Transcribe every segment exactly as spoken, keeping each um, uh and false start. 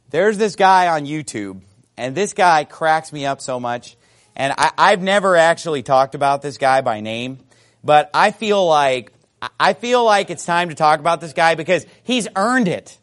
There's this guy on YouTube, and this guy cracks me up so much. And I, I've never actually talked about this guy by name, but I feel like I feel like it's time to talk about this guy because he's earned it.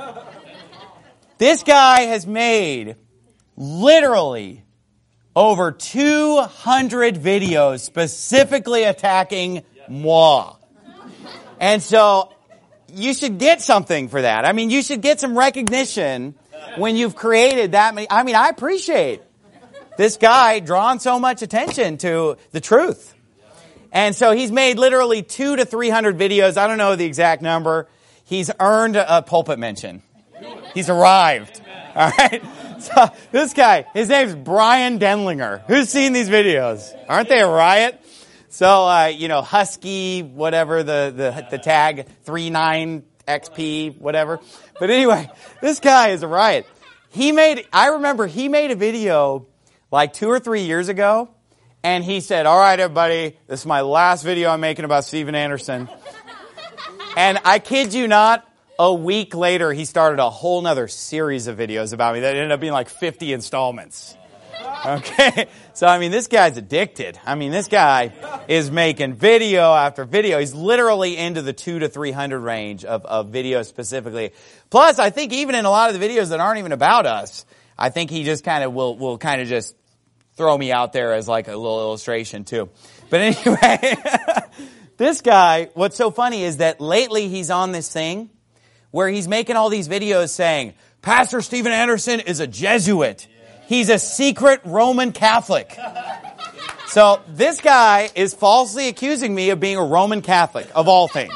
This guy has made literally over two hundred videos specifically attacking moi. And so you should get something for that. I mean, you should get some recognition when you've created that many. I mean, I appreciate this guy drawing so much attention to the truth. And so he's made literally two to three hundred videos. I don't know the exact number. He's earned a pulpit mention. He's arrived. All right. So this guy, his name's Brian Denlinger. Who's seen these videos? Aren't they a riot? So, uh, you know, Husky, whatever the, the, the tag, three nine X P, whatever. But anyway, this guy is a riot. He made, I remember he made a video like two or three years ago, and he said, all right, everybody, this is my last video I'm making about Steven Anderson. And I kid you not, a week later, he started a whole nother series of videos about me that ended up being like fifty installments. Okay? So, I mean, this guy's addicted. I mean, this guy is making video after video. He's literally into the two to three hundred range of, of videos specifically. Plus, I think even in a lot of the videos that aren't even about us, I think he just kind of will, will kind of just throw me out there as like a little illustration too. But anyway, this guy, what's so funny is that lately he's on this thing where he's making all these videos saying, Pastor Steven Anderson is a Jesuit. He's a secret Roman Catholic. So this guy is falsely accusing me of being a Roman Catholic, of all things.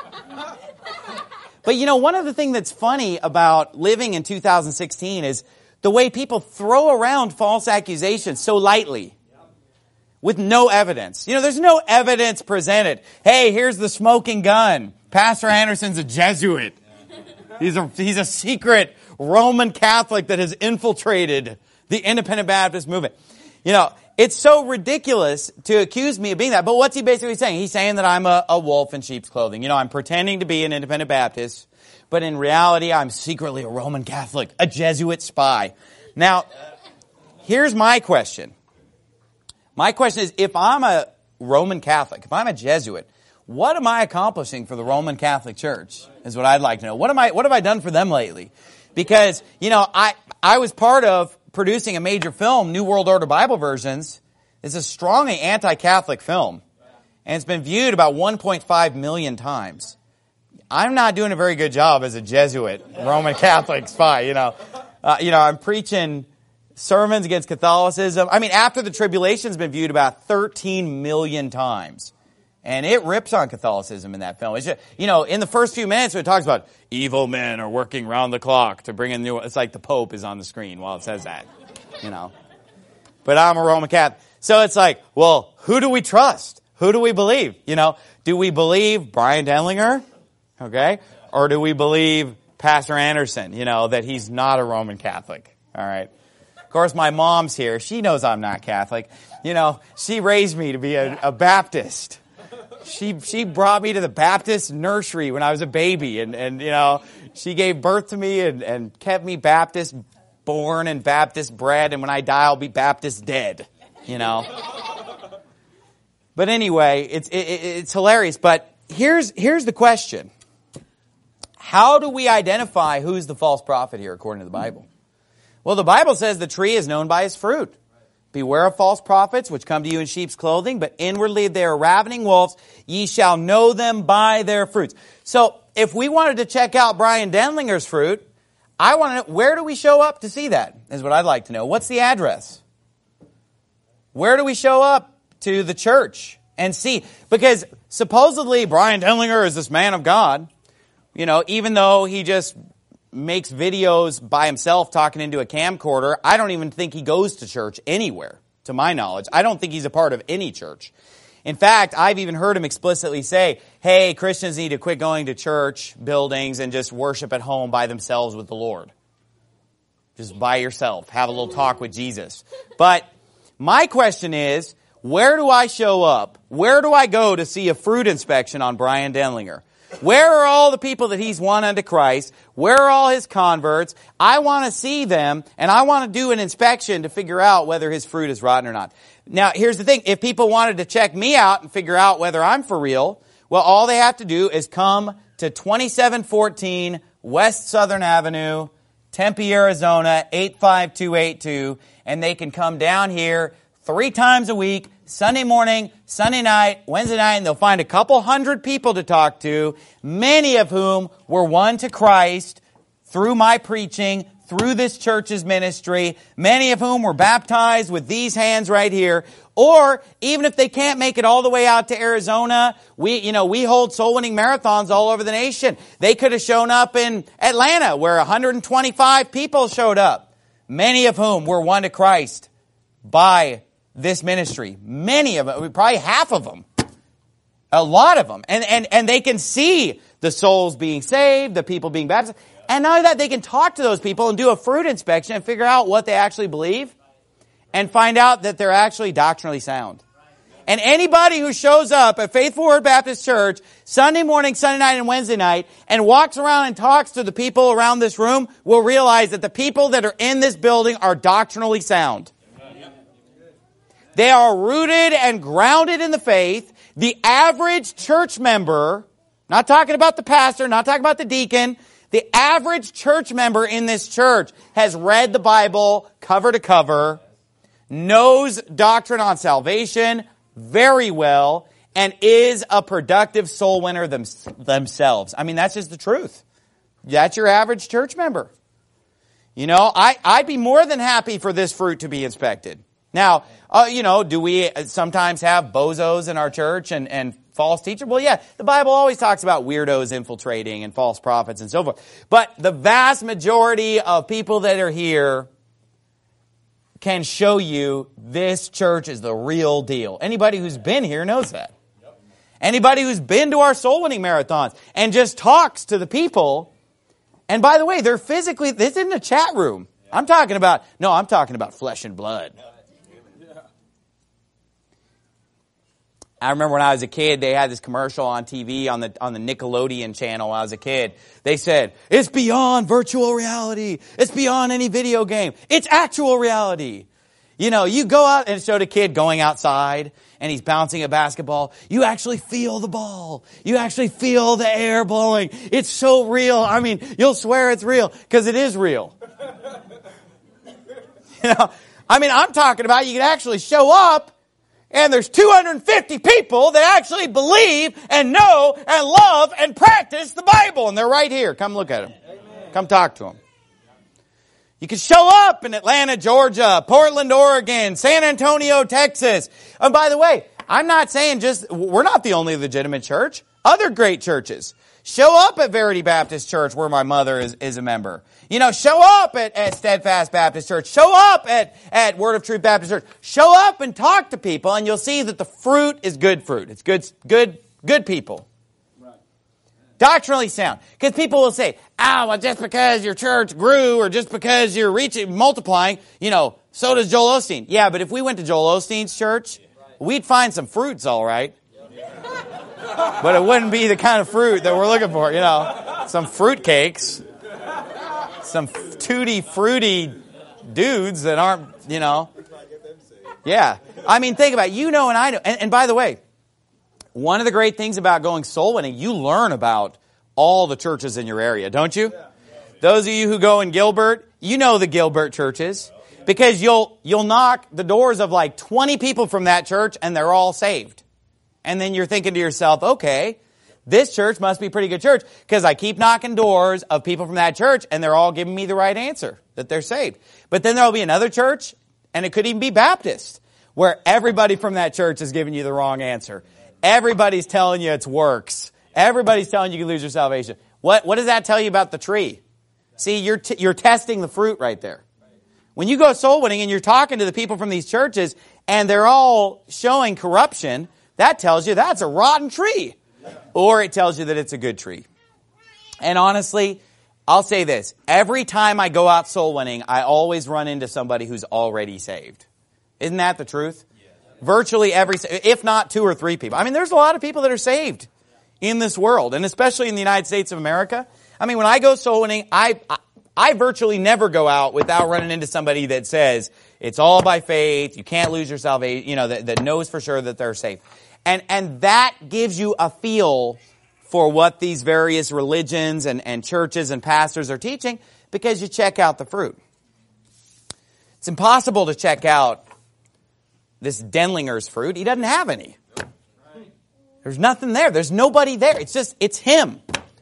But you know, one of the things that's funny about living in two thousand sixteen is the way people throw around false accusations so lightly with no evidence. You know, there's no evidence presented. Hey, here's the smoking gun. Pastor Anderson's a Jesuit. He's a, he's a secret Roman Catholic that has infiltrated the Independent Baptist movement. You know, it's so ridiculous to accuse me of being that. But what's he basically saying? He's saying that I'm a, a wolf in sheep's clothing. You know, I'm pretending to be an Independent Baptist, but in reality, I'm secretly a Roman Catholic, a Jesuit spy. Now, here's my question. My question is, if I'm a Roman Catholic, if I'm a Jesuit, what am I accomplishing for the Roman Catholic Church? Is what I'd like to know. What am I? What have I done for them lately? Because you know, I I was part of producing a major film, New World Order Bible Versions. It's a strongly anti-Catholic film, and it's been viewed about one point five million times. I'm not doing a very good job as a Jesuit Roman Catholic spy. You know, uh, you know, I'm preaching sermons against Catholicism. I mean, After the Tribulation's been viewed about thirteen million times. And it rips on Catholicism in that film. It's just, you know, in the first few minutes, it talks about evil men are working round the clock to bring in new. It's like the Pope is on the screen while it says that, you know. But I'm a Roman Catholic, so it's like, well, who do we trust? Who do we believe? You know, do we believe Brian Denlinger? Okay, or do we believe Pastor Anderson? You know, that he's not a Roman Catholic. All right. Of course, my mom's here. She knows I'm not Catholic. You know, she raised me to be a, a Baptist. She she brought me to the Baptist nursery when I was a baby, and, and you know, she gave birth to me and, and kept me Baptist born and Baptist bred, and when I die, I'll be Baptist dead, you know. But anyway, it's it, it's hilarious. But here's here's the question: how do we identify who's the false prophet here, according to the Bible? Well, the Bible says the tree is known by its fruit. Beware of false prophets, which come to you in sheep's clothing, but inwardly they are ravening wolves. Ye shall know them by their fruits. So, if we wanted to check out Brian Denlinger's fruit, I want to know, where do we show up to see that, is what I'd like to know. What's the address? Where do we show up to the church and see? Because supposedly Brian Denlinger is this man of God, you know, even though he just makes videos by himself talking into a camcorder. I don't even think he goes to church anywhere, to my knowledge. I don't think he's a part of any church. In fact, I've even heard him explicitly say, hey, Christians need to quit going to church buildings and just worship at home by themselves with the Lord. Just by yourself. Have a little talk with Jesus. But my question is, where do I show up? Where do I go to see a fruit inspection on Brian Denlinger? Where are all the people that he's won unto Christ? Where are all his converts? I want to see them, and I want to do an inspection to figure out whether his fruit is rotten or not. Now, here's the thing. If people wanted to check me out and figure out whether I'm for real, well, all they have to do is come to twenty-seven fourteen West Southern Avenue, Tempe, Arizona, eight five two eight two, and they can come down here three times a week, Sunday morning, Sunday night, Wednesday night, and they'll find a couple hundred people to talk to, many of whom were won to Christ through my preaching, through this church's ministry, many of whom were baptized with these hands right here. Or even if they can't make it all the way out to Arizona, we, you know, we hold soul winning marathons all over the nation. They could have shown up in Atlanta where one hundred twenty-five people showed up, many of whom were won to Christ by this ministry. Many of them, probably half of them, a lot of them. And, and, and they can see the souls being saved, the people being baptized. And not only that, they can talk to those people and do a fruit inspection and figure out what they actually believe and find out that they're actually doctrinally sound. And anybody who shows up at Faithful Word Baptist Church Sunday morning, Sunday night, and Wednesday night and walks around and talks to the people around this room will realize that the people that are in this building are doctrinally sound. They are rooted and grounded in the faith. The average church member, not talking about the pastor, not talking about the deacon, the average church member in this church has read the Bible cover to cover, knows doctrine on salvation very well, and is a productive soul winner them, themselves. I mean, that's just the truth. That's your average church member. You know, I, I'd be more than happy for this fruit to be inspected. Now, uh, you know, do we sometimes have bozos in our church and, and false teachers? Well, yeah, the Bible always talks about weirdos infiltrating and false prophets and so forth. But the vast majority of people that are here can show you this church is the real deal. Anybody who's been here knows that. Anybody who's been to our soul winning marathons and just talks to the people. And by the way, they're physically, this isn't a chat room. I'm talking about, no, I'm talking about flesh and blood. I remember when I was a kid, they had this commercial on T V on the on the Nickelodeon channel when I was a kid. They said, it's beyond virtual reality. It's beyond any video game. It's actual reality. You know, you go out and it showed a kid going outside and he's bouncing a basketball. You actually feel the ball. You actually feel the air blowing. It's so real. I mean, you'll swear it's real because it is real. You know, I mean, I'm talking about you can actually show up and there's two hundred fifty people that actually believe and know and love and practice the Bible. And they're right here. Come look at them. Amen. Come talk to them. You can show up in Atlanta, Georgia, Portland, Oregon, San Antonio, Texas. And by the way, I'm not saying just, we're not the only legitimate church. Other great churches. Show up at Verity Baptist Church where my mother is, is a member. You know, show up at, at Steadfast Baptist Church. Show up at, at Word of Truth Baptist Church. Show up and talk to people and you'll see that the fruit is good fruit. It's good, good, good people. Right. Doctrinally sound. Because people will say, oh, well, just because your church grew or just because you're reaching, multiplying, you know, so does Joel Osteen. Yeah, but if we went to Joel Osteen's church, we'd find some fruits, all right. But it wouldn't be the kind of fruit that we're looking for, you know. Some fruit cakes. Some tutti fruity dudes that aren't, you know. Yeah. I mean, think about it. You know and I know. And, and by the way, one of the great things about going soul winning, you learn about all the churches in your area, don't you? Those of you who go in Gilbert, you know the Gilbert churches. Because you'll you'll knock the doors of like twenty people from that church and they're all saved. And then you're thinking to yourself, okay, this church must be a pretty good church because I keep knocking doors of people from that church and they're all giving me the right answer, that they're saved. But then there'll be another church, and it could even be Baptist, where everybody from that church is giving you the wrong answer. Everybody's telling you it's works. Everybody's telling you you can lose your salvation. What, what does that tell you about the tree? See, you're, t- you're testing the fruit right there. When you go soul winning and you're talking to the people from these churches and they're all showing corruption, that tells you that's a rotten tree. Or it tells you that it's a good tree. And honestly, I'll say this. Every time I go out soul winning, I always run into somebody who's already saved. Isn't that the truth? Virtually every, if not two or three people. I mean, there's a lot of people that are saved in this world, and especially in the United States of America. I mean, when I go soul winning, I, I, I virtually never go out without running into somebody that says it's all by faith, you can't lose your salvation, you know, that, that knows for sure that they're safe. And, and that gives you a feel for what these various religions and, and churches and pastors are teaching, because you check out the fruit. It's impossible to check out this Denlinger's fruit. He doesn't have any. There's nothing there. There's nobody there. It's just, it's him.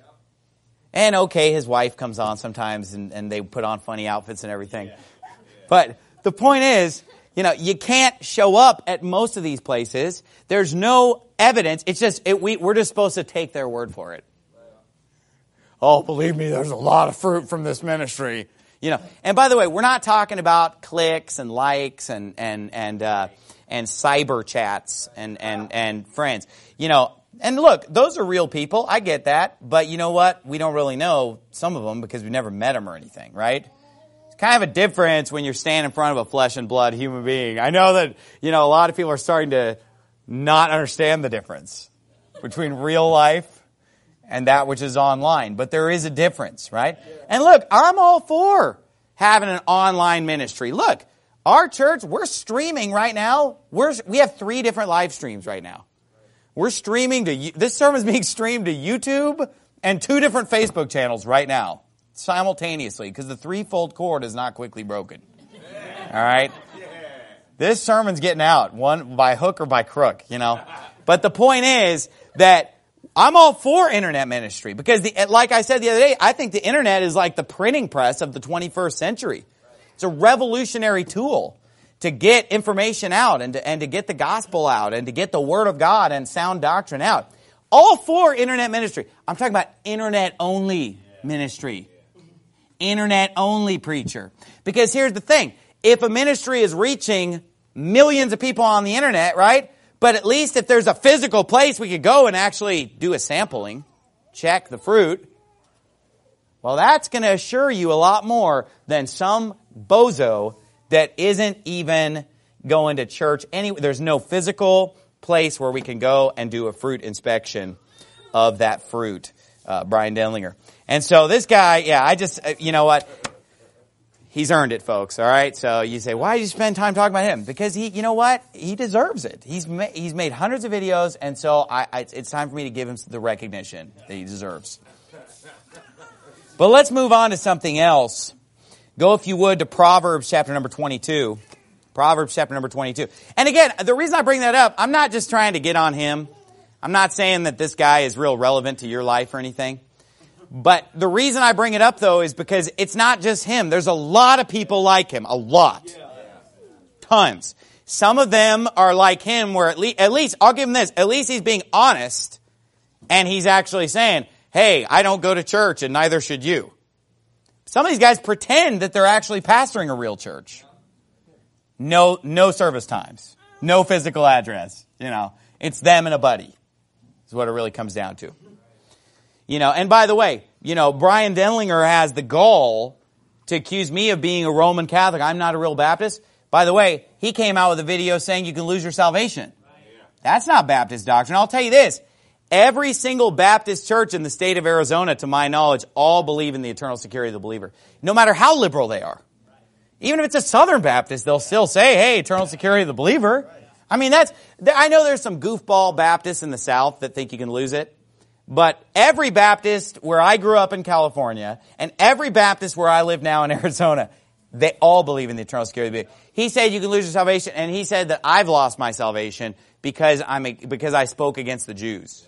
And okay, his wife comes on sometimes and, and they put on funny outfits and everything. But the point is, you know, you can't show up at most of these places. There's no evidence. It's just, it, we, we're just supposed to take their word for it. Oh, believe me, there's a lot of fruit from this ministry. You know, and by the way, we're not talking about clicks and likes and, and, and, uh, and cyber chats and, and, and friends. You know, and look, those are real people. I get that. But you know what? We don't really know some of them because we've never met them or anything, right? It's kind of a difference when you're standing in front of a flesh and blood human being. I know that, you know, a lot of people are starting to not understand the difference between real life and that which is online. But there is a difference, right? And look, I'm all for having an online ministry. Look, our church, we're streaming right now. We're, we have three different live streams right now. We're streaming to, this sermon is being streamed to YouTube and two different Facebook channels right now, simultaneously, because the threefold cord is not quickly broken. All right? This sermon's getting out, one by hook or by crook, you know. But the point is that I'm all for internet ministry because, the, like I said the other day, I think the internet is like the printing press of the twenty-first century. It's a revolutionary tool to get information out and to, and to get the gospel out and to get the word of God and sound doctrine out. All for internet ministry. I'm talking about internet only ministry. Internet only preacher. Because here's the thing. If a ministry is reaching millions of people on the internet, right? But at least if there's a physical place we could go and actually do a sampling, check the fruit, well, that's going to assure you a lot more than some bozo that isn't even going to church. Any, there's no physical place where we can go and do a fruit inspection of that fruit, uh, Brian Denlinger. And so this guy, yeah, I just, uh, you know what? He's earned it, folks, all right? So you say, why did you spend time talking about him? Because he, you know what? He deserves it. He's ma- he's made hundreds of videos, and so I, I, it's time for me to give him the recognition that he deserves. But let's move on to something else. Go, if you would, to Proverbs chapter number twenty-two. Proverbs chapter number twenty-two. And again, the reason I bring that up, I'm not just trying to get on him. I'm not saying that this guy is real relevant to your life or anything. But the reason I bring it up, though, is because it's not just him. There's a lot of people like him. A lot. Tons. Some of them are like him where at least, at least, I'll give him this, at least he's being honest. And he's actually saying, hey, I don't go to church and neither should you. Some of these guys pretend that they're actually pastoring a real church. No, no service times. No physical address. You know, it's them and a buddy. Is what it really comes down to. You know, and by the way, you know, Brian Denlinger has the gall to accuse me of being a Roman Catholic. I'm not a real Baptist. By the way, he came out with a video saying you can lose your salvation. That's not Baptist doctrine. I'll tell you this. Every single Baptist church in the state of Arizona, to my knowledge, all believe in the eternal security of the believer. No matter how liberal they are. Even if it's a Southern Baptist, they'll still say, hey, eternal security of the believer. I mean, that's, I know there's some goofball Baptists in the South that think you can lose it. But every Baptist where I grew up in California and every Baptist where I live now in Arizona, they all believe in the eternal security of the believer. He said you can lose your salvation, and he said that I've lost my salvation because I'm a, because I spoke against the Jews.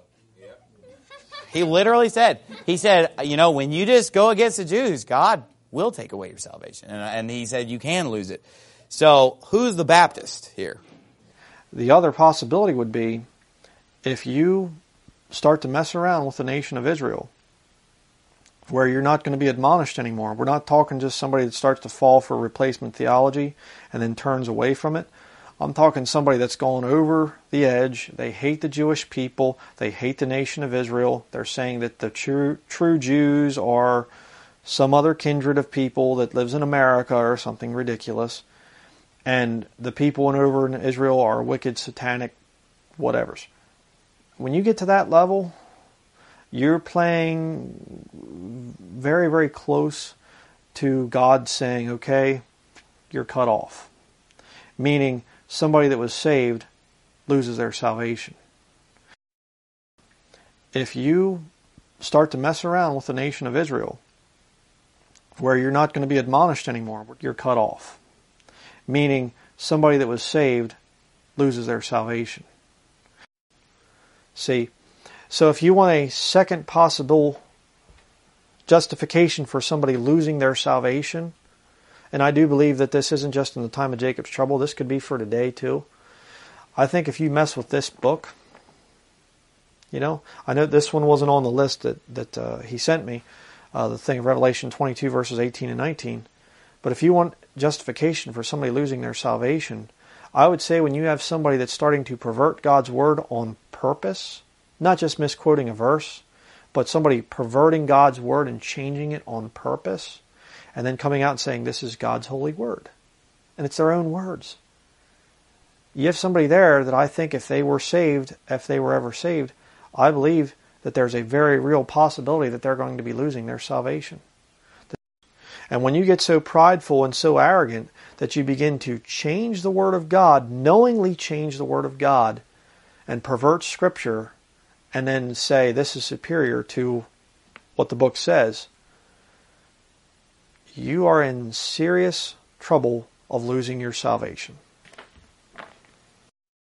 He literally said, he said, you know, when you just go against the Jews, God will take away your salvation. And, and he said you can lose it. So who's the Baptist here? The other possibility would be if you start to mess around with the nation of Israel, where you're not going to be admonished anymore. We're not talking just somebody that starts to fall for replacement theology and then turns away from it. I'm talking somebody that's gone over the edge. They hate the Jewish people. They hate the nation of Israel. They're saying that the true, true Jews are some other kindred of people that lives in America or something ridiculous. And the people in over in Israel are wicked, satanic, whatevers. When you get to that level, you're playing very, very close to God saying, okay, you're cut off. Meaning somebody that was saved loses their salvation. If you start to mess around with the nation of Israel, where you're not going to be admonished anymore, you're cut off. Meaning somebody that was saved loses their salvation. See, so if you want a second possible justification for somebody losing their salvation, and I do believe that this isn't just in the time of Jacob's trouble, this could be for today too. I think if you mess with this book, you know, I know this one wasn't on the list that, that uh, he sent me, uh, the thing of Revelation twenty-two verses eighteen and nineteen, but if you want justification for somebody losing their salvation, I would say when you have somebody that's starting to pervert God's word on purpose, not just misquoting a verse, but somebody perverting God's word and changing it on purpose, and then coming out and saying this is God's holy word. And it's their own words. You have somebody there that I think if they were saved, if they were ever saved, I believe that there's a very real possibility that they're going to be losing their salvation. And when you get so prideful and so arrogant that you begin to change the Word of God, knowingly change the Word of God, and pervert Scripture, and then say this is superior to what the book says, you are in serious trouble of losing your salvation.